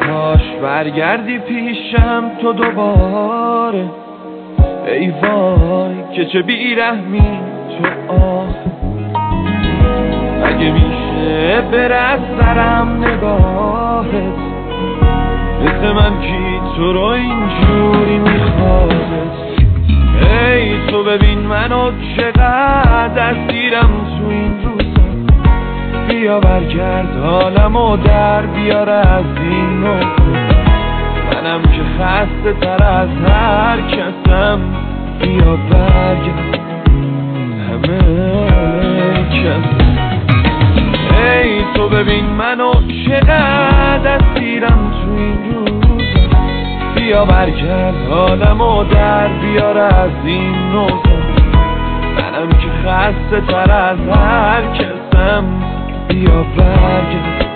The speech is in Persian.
کاش برگردی پیشم تو دوباره. ای وای که چه بیرحمی تو آخه. اگه میشه بره از سرم نگاهت، مثل من کی تو رو اینجوری میخوادت. ای تو ببین منو چقدر اسیرم تو این روزا. بیا برگرد حالمو در بیار از این نقطه. منم که خسته تر از هر کسم. بیا برگرد همه کس. ای تو ببین منو چقدر اسیرم تو این روزا. بیا برگرد حالمو در بیار از این نقطه. منم که خسته تر از هر کسم. بیا برگرد